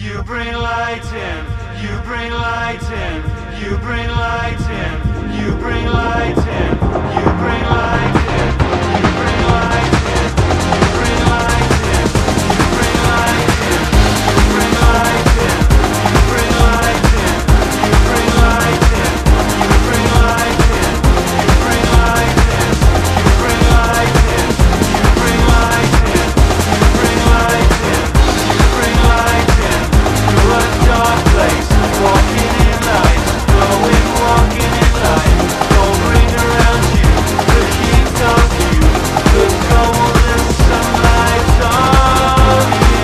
You bring light in, you bring light in, you bring light in, you bring light in, you bring light in, you bring light in, you bring light in, you bring light in, you bring light in, you bring light in, you bring light in, you bring light in, you bring light in, you bring light in, you bring light in, you bring light in, you bring light in. Through a dark place, walking in light, glowing, walking in light. Don't bring around you the heat of you, the golden sunlight of you.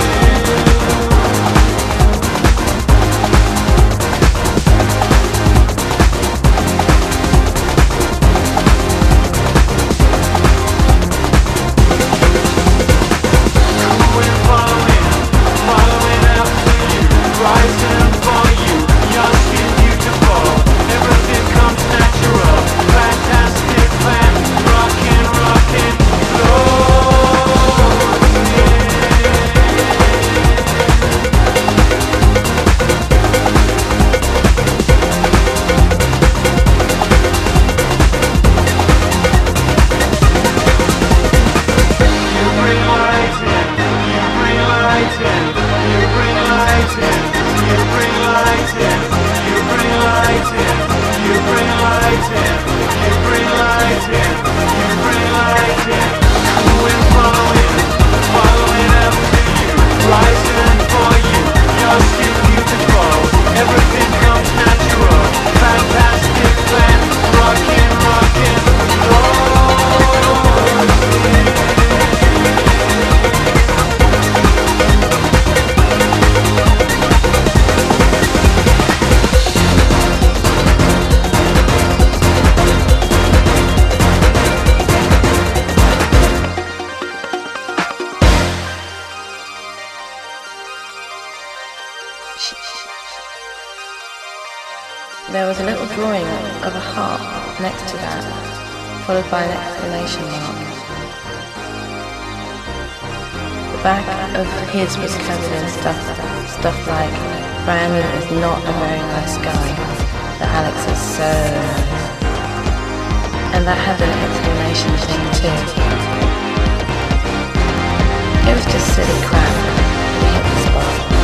Cool following after you, rising for you, young skin beautiful, everything comes natural, fantastic plan, rockin', You bring light in, you bring light in, you bring light in, you bring light in, you bring light in, you bring light in, you bring light in, you bring light in. Cool following after you, rising for you, your skin beautiful, everything comes natural, fantastic plan, rockin', There was a little drawing of a harp next to that, followed by an exclamation mark. The back of his was covered in stuff like, Brandon is not a very nice guy, that Alex is so nice. And that had an exclamation thing too. It was just silly crap, but it hit the spot.